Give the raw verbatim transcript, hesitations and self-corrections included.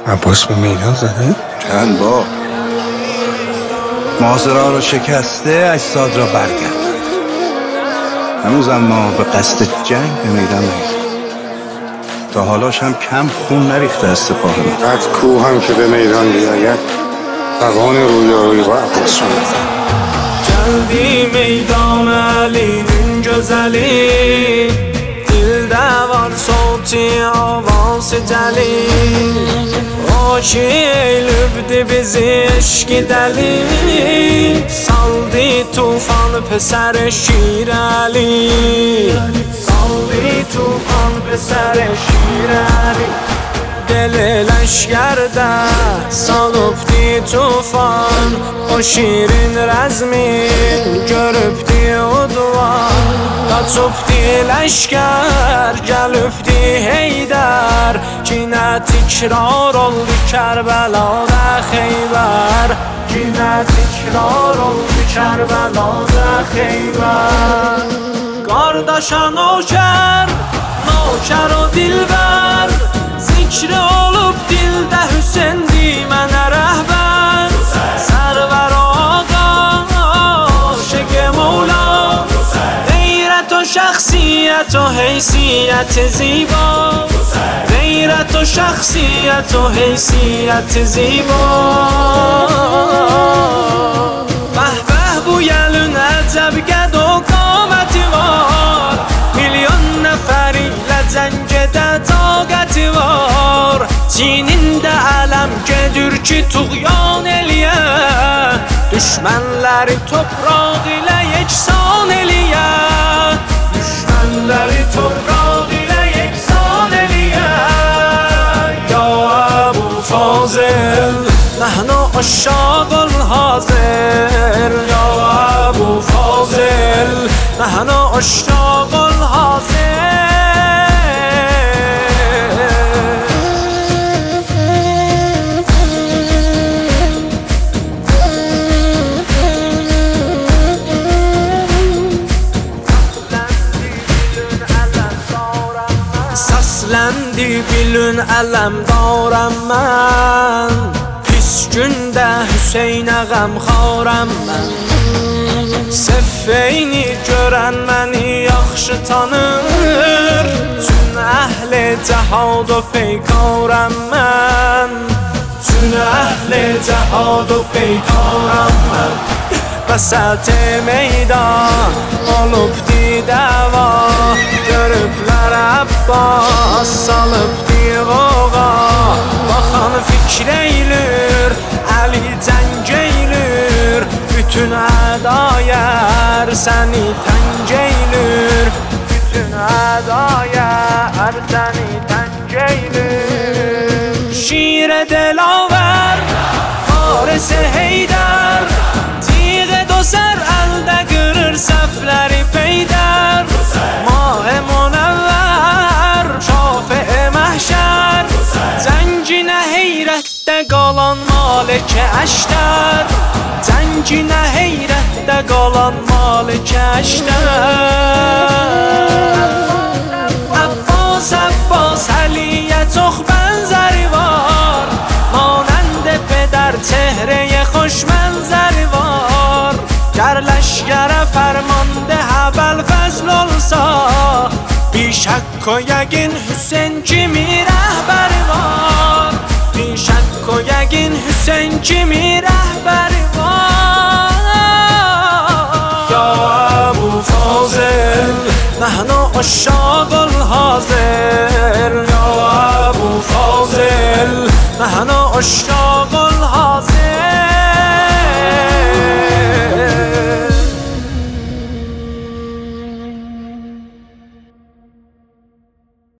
عباس به میدان زده؟ چند بار مازرا رو شکسته، اجساد را برگردند. هنوز اما به قصد جنگ به میدان نیست. تا حالاش هم کم خون نریخته از سپاه ما. قد کوه هم که به میدان بیاید توان رویارویی با عباس رو ندارد. جلدی میدان علی جزلی دل دوار صوتی آواز جلی آشی لبدی bizi عشق دلی سالدی توفان پسر شیر علی سالدی توفان پسر شیر علی دل لشگر ده سالفتی توفان o şirin razmin görüpti o duvar Kaçıpti leşker gelüpti heyder Cine tikrar oldu Kerbela'da Xeyber Cine tikrar oldu Kerbela'da Xeyber Kardeşa noker, noker o dilber Zikri olup dilde Hüsendi mənə rəhbər Sərvər ağa, aşık Mevla Qeyrət o şəxsiyyət o heysiyyət ziba Qeyrət o şəxsiyyət o heysiyyət ziba Bəh-bəh bu yəlün əcəb qəd o qaməti var Milyon nəfər ilə cəngədə taqəti var Çinində ələm gedir ki tuğyan eləyə Düşmənləri topraq ilə yeksan eləyə Düşmənləri topraq ilə yeksan eləyə Ya Əbu Fazil Nəhnu aşşaqul hazir Ya Əbu Fazil Nəhnu aşşaqul hazir Səsləndi bilün ələm daram mən Pis gündə Hüseynə qəmxaram mən Seffeyni görən məni yaxşı tanır Tün əhli cəhad o peykarəm mən Tün əhli cəhad o peykarəm mən Vəsət meydan olubdi dəva Görüblər Abbas salıbdi qoğa Baxan fikr eylür, Əli cəng eylür Bütün ədayər səni təng eylür Bütün ədayər səni təng eylür Şir-i Dilavər, Faris-i Heydər Sər əldə qırır səhvləri peydər Mah-ı Munəvvər, Şafi-i Məhşər Cənginə heyrətdə qalan Malik-i Əşdər Cənginə heyrətdə qalan Malik-i Əşdər Abbas, Abbas, Əliyə çox bənzəri var Manənd pedər, çehrəyə xoş mənzəri var گر لشگر فرمانده هبل فضل olsa بیشک و یقین حسین kimi rəhbəri var بیشک و یقین حسین kimi rəhbəri var Ya Əbu Fazil nəhnu aşşaqul hazir Ya Əbu Fazil nəhnu aşşaq